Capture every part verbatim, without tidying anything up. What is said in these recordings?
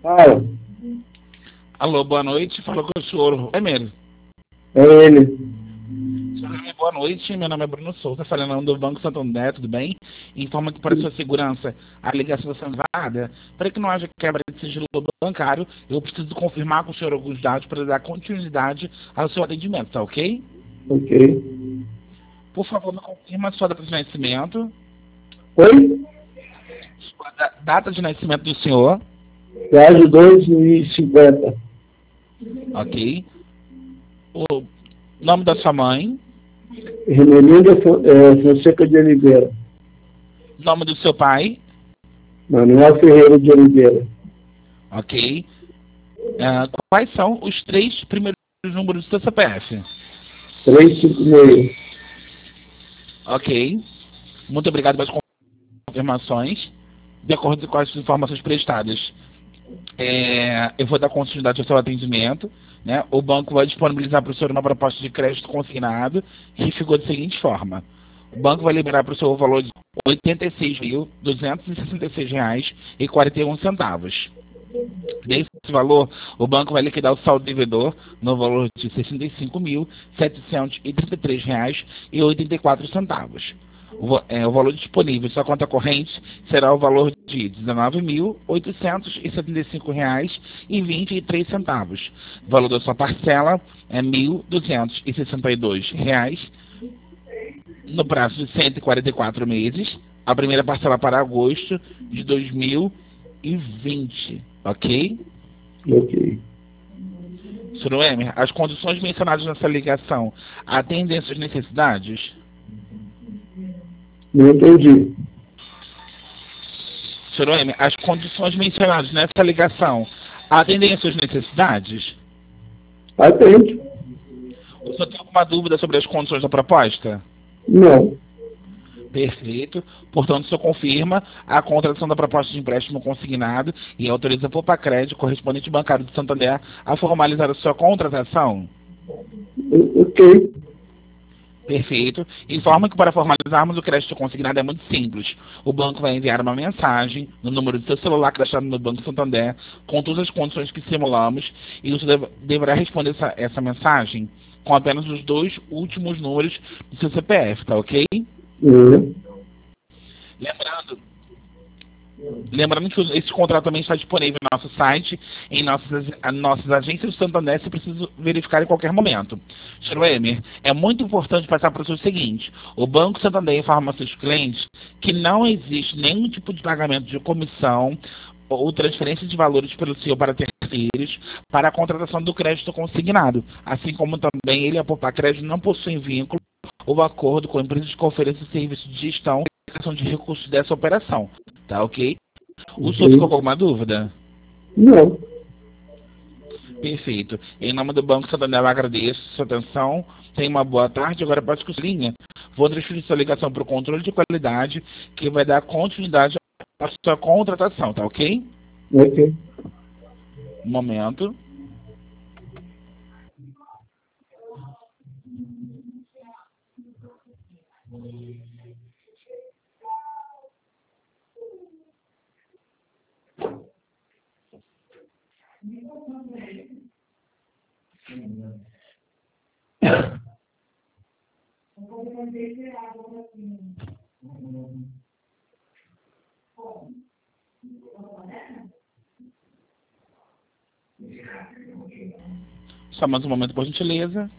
Fala. Alô, boa noite. Fala com o senhor. É mesmo. É ele. Boa noite, meu nome é Bruno Souza, falando do Banco Santander, tudo bem? Informa que para sua segurança a ligação está sendo usada. Para que não haja quebra de sigilo bancário, eu preciso confirmar com o senhor alguns dados para dar continuidade ao seu atendimento, tá ok? Ok. Por favor, me confirma a sua data de nascimento. Oi? Sua da- data de nascimento do senhor, Viagem dois e cinquenta. ok? O nome da sua mãe, Remelinda Fo- é, Fonseca de Oliveira. nome do seu pai, Manuel Ferreira de Oliveira. ok? Ah, quais são os três primeiros números do seu C P F? trezentos e cinquenta e seis. Ok. Muito obrigado pelas confirmações. De acordo com as informações prestadas, é, eu vou dar continuidade ao seu atendimento. Né? O banco vai disponibilizar para o senhor uma proposta de crédito consignado que ficou da seguinte forma. O banco vai liberar para o senhor o valor de oitenta e seis mil duzentos e sessenta e seis reais e quarenta e um centavos. Desse valor, o banco vai liquidar o saldo devedor no valor de sessenta e cinco mil setecentos e trinta e três reais e oitenta e quatro centavos. O, é, o valor disponível em sua conta corrente será o valor de dezenove mil oitocentos e setenta e cinco reais e vinte e três centavos. O valor da sua parcela é mil duzentos e sessenta e dois reais no prazo de cento e quarenta e quatro meses. A primeira parcela para agosto de dois mil e vinte, ok? Ok. senhor Emer, as condições mencionadas nessa ligação atendem às suas necessidades? Não entendi. senhor Emer, as condições mencionadas nessa ligação atendem às suas necessidades? Atende? O senhor tem alguma dúvida sobre as condições da proposta? Não. Perfeito. Portanto, o senhor confirma a contratação da proposta de empréstimo consignado e autoriza por Pacred, correspondente bancário de Santander, a formalizar a sua contratação? O- Ok. Perfeito. Informa que para formalizarmos o crédito consignado é muito simples. O banco vai enviar uma mensagem no número do seu celular cadastrado no Banco Santander com todas as condições que simulamos e você deve- deverá responder essa, essa mensagem com apenas os dois últimos números do seu C P F, tá ok? Hum. Lembrando, lembrando que esse contrato também está disponível no nosso site, em nossas, nossas agências do Santander, se preciso verificar em qualquer momento. senhor Emer, é muito importante passar para o senhor o seguinte: o Banco Santander informa seus clientes que não existe nenhum tipo de pagamento de comissão ou transferência de valores pelo senhor para terceiros para a contratação do crédito consignado, assim como também ele, a Poupa Crédito, não possui vínculo ou acordo com empresas que ofereçam serviço de gestão e aplicação de recursos dessa operação. Tá ok? O senhor ficou Ok. com alguma dúvida? Não. Perfeito. Em nome do Banco Santander, eu agradeço sua atenção. Tenha uma boa tarde. Agora pode com linha. Vou transferir sua ligação para o controle de qualidade, que vai dar continuidade à sua contratação, tá ok? Ok. Um momento. Só mais um momento, por gentileza.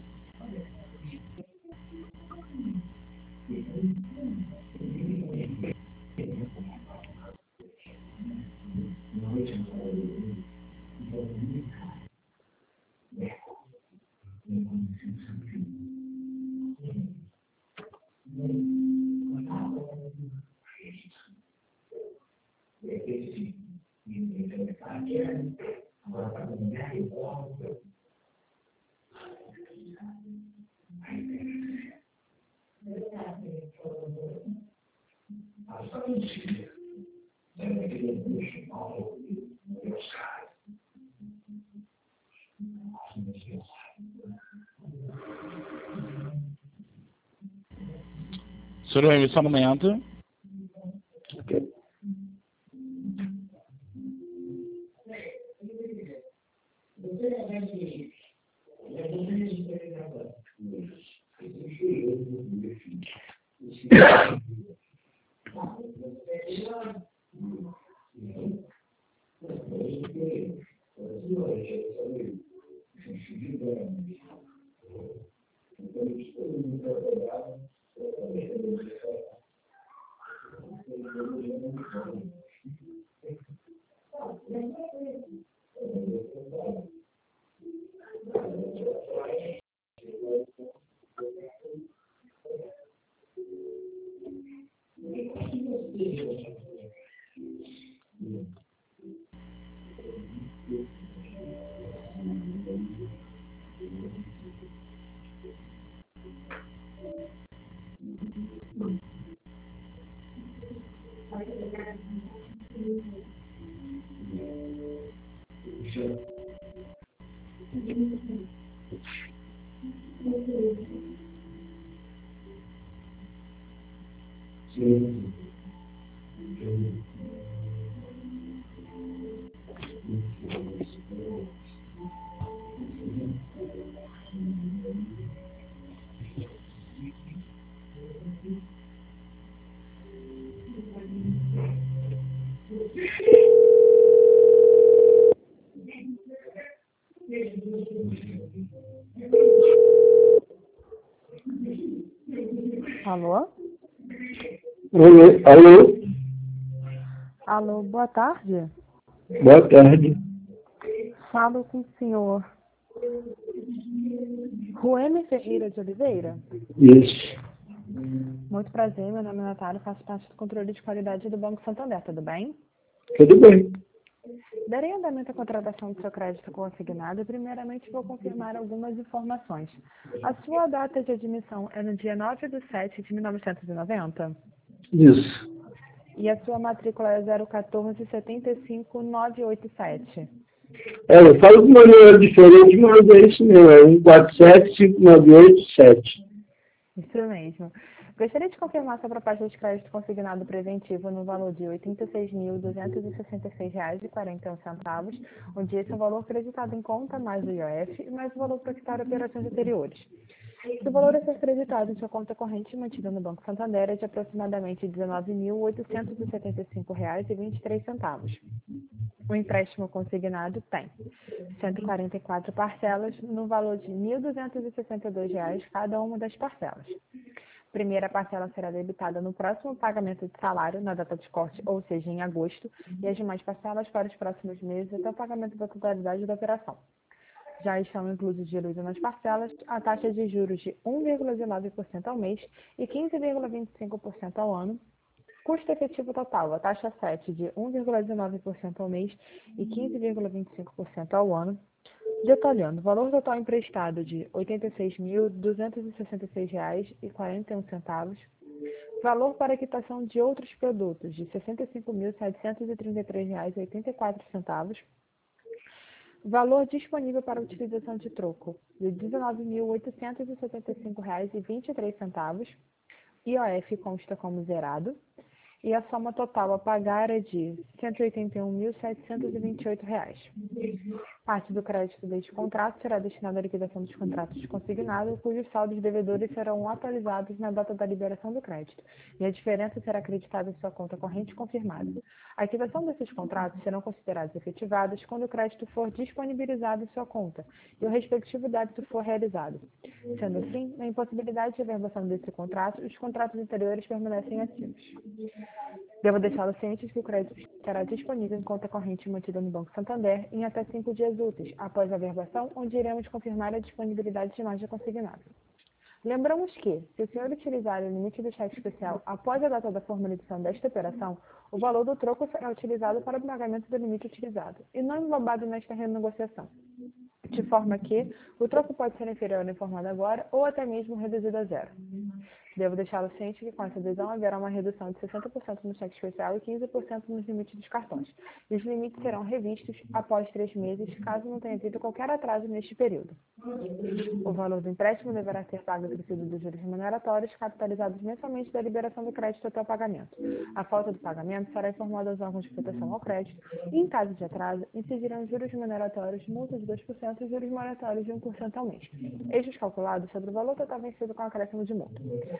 senhor Emer, só um momento. Ok. Alô? Alô? Alô? Alô, boa tarde. Boa tarde. Falo com o senhor Ruene Ferreira de Oliveira. Isso. Muito prazer, meu nome é Natália, faço parte do controle de qualidade do Banco Santander, tudo bem? Tudo bem. Darei andamento à contratação do seu crédito consignado e primeiramente vou confirmar algumas informações. A sua data de admissão é no dia nove de setembro de mil novecentos e noventa? Isso. E a sua matrícula é zero um quatro sete cinco nove oito sete? É, eu falo de maneira diferente, mas é isso mesmo. É um quatro sete cinco nove oito sete. Isso mesmo. Gostaria de confirmar sua proposta de crédito consignado preventivo no valor de oitenta e seis mil duzentos e sessenta e seis reais e quarenta e um centavos, onde esse é o valor creditado em conta mais o I O F e mais o valor para quitar operações anteriores. Se o valor a ser creditado em sua conta corrente mantida no Banco Santander é de aproximadamente dezenove mil oitocentos e setenta e cinco reais e vinte e três centavos. O empréstimo consignado tem cento e quarenta e quatro parcelas no valor de mil duzentos e sessenta e dois reais cada uma das parcelas. Primeira parcela será debitada no próximo pagamento de salário, na data de corte, ou seja, em agosto, e as demais parcelas para os próximos meses até o pagamento da totalidade da operação. Já estão inclusos diluídos nas parcelas a taxa de juros de um vírgula dezenove por cento ao mês e quinze vírgula vinte e cinco por cento ao ano. Custo efetivo total, a taxa sete de um vírgula dezenove por cento ao mês e quinze vírgula vinte e cinco por cento ao ano. Detalhando, valor total emprestado de oitenta e seis mil duzentos e sessenta e seis reais e quarenta e um centavos. Valor para quitação de outros produtos de sessenta e cinco mil setecentos e trinta e três reais e oitenta e quatro centavos. Valor disponível para utilização de troco de dezenove mil oitocentos e setenta e cinco reais e vinte e três centavos. I O F consta como zerado. E a soma total a pagar é de cento e oitenta e um mil setecentos e vinte e oito reais. Parte do crédito deste contrato será destinada à liquidação dos contratos consignados, cujos saldos devedores serão atualizados na data da liberação do crédito, e a diferença será acreditada em sua conta corrente confirmada. A liquidação desses contratos serão considerados efetivados quando o crédito for disponibilizado em sua conta e o respectivo débito for realizado. Sendo assim, na impossibilidade de averbação desse contrato, os contratos anteriores permanecem ativos. Devo deixá-lo ciente de que o crédito estará disponível em conta corrente mantida no Banco Santander em até cinco dias úteis, após a averbação, onde iremos confirmar a disponibilidade de margem consignada. Lembramos que, se o senhor utilizar o limite do cheque especial após a data da formalização desta operação, o valor do troco será utilizado para o pagamento do limite utilizado, e não englobado nesta renegociação. De forma que, o troco pode ser inferior ao informado agora, ou até mesmo reduzido a zero. Devo deixá-lo ciente que com essa adesão haverá uma redução de sessenta por cento no cheque especial e quinze por cento nos limites dos cartões. E os limites serão revistos após três meses, caso não tenha havido qualquer atraso neste período. O valor do empréstimo deverá ser pago acrescido dos juros remuneratórios, capitalizados mensalmente da liberação do crédito até o pagamento. A falta do pagamento será informada aos órgãos de proteção ao crédito e, em caso de atraso, incidirão juros remuneratórios, multa de dois por cento e juros moratórios de um por cento ao mês. Estes calculados sobre o valor total vencido com acréscimo de multa.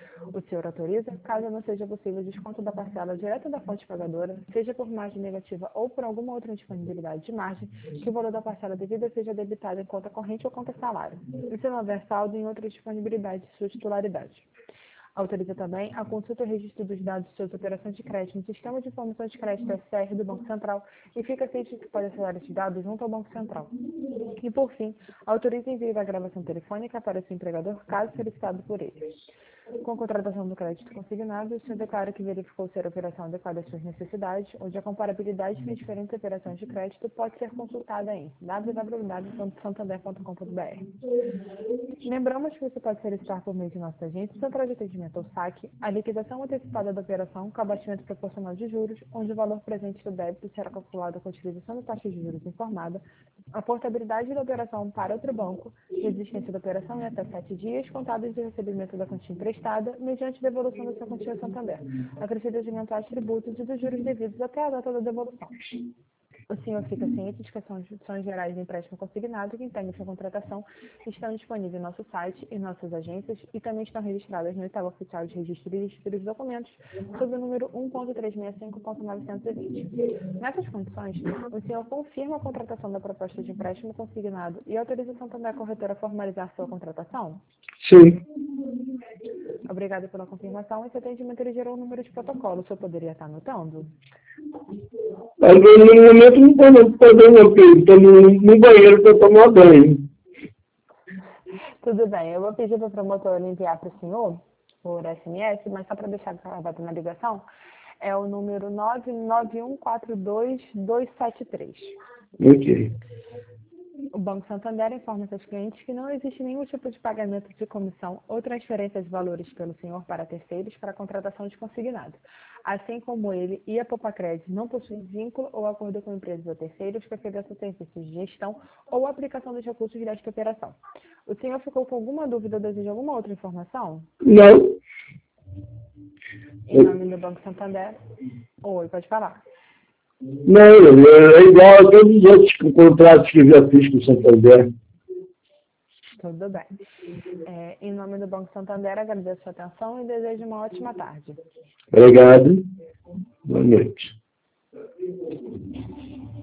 O senhor autoriza, caso não seja possível desconto da parcela direta da fonte pagadora, seja por margem negativa ou por alguma outra indisponibilidade de margem, que o valor da parcela devida seja debitado em conta corrente ou conta salário, e se não houver saldo em outra disponibilidade de sua titularidade. Autoriza também a consulta e registro dos dados de suas operações de crédito no Sistema de Informações de Crédito S C R do Banco Central e fica ciente que pode acessar esses dados junto ao Banco Central. E, por fim, autoriza envio da gravação telefônica para o seu empregador, caso solicitado por ele. Com a contratação do crédito consignado, o senhor declara que verificou ser a operação adequada às suas necessidades, onde a comparabilidade entre diferentes operações de crédito pode ser consultada em w w w ponto santander ponto com ponto b r. Lembramos que você pode solicitar por meio de nossa agência central de atendimento ou saque a liquidação antecipada da operação com abatimento proporcional de juros, onde o valor presente do débito será calculado com a utilização da taxa de juros informada, a portabilidade da operação para outro banco, a existência da operação em até sete dias, contados de recebimento da quantia emprestada, mediante devolução da sua quantia Santander, acrescidas de mentais tributos e dos juros devidos até a data da devolução. O senhor fica ciente de que as condições gerais de empréstimo consignado que integram sua contratação estão disponíveis em nosso site e nossas agências e também estão registradas no Edital Oficial de Registro e Registro dos Documentos, sob o número um ponto trezentos e sessenta e cinco ponto novecentos e vinte. Nessas condições, o senhor confirma a contratação da proposta de empréstimo consignado e autorização também a corretora a formalizar sua contratação? Sim. Obrigada pela confirmação. Esse atendimento ele gerou um número de protocolo. O senhor poderia estar anotando? Agora, no momento, não estou podendo, não, porque estou no, no banheiro para tomar banho. Tudo bem. Eu vou pedir para o promotor enviar para o senhor, por S M S, mas só para deixar gravado na ligação, é o número nove nove um quatro dois dois sete três. Ok. O Banco Santander informa seus clientes que não existe nenhum tipo de pagamento de comissão ou transferência de valores pelo senhor para terceiros para a contratação de consignado, assim como ele e a Popacred não possuem vínculo ou acordo com empresas ou terceiros para oferecer serviços de gestão ou aplicação dos recursos desta operação. O senhor ficou com alguma dúvida ou deseja alguma outra informação? Não. Em nome do Banco Santander. Oi, pode falar. Não, é igual a todos os outros contratos que eu já fiz com o Santander. Tudo bem. É, em nome do Banco Santander, agradeço a sua atenção e desejo uma ótima tarde. Obrigado. Boa noite.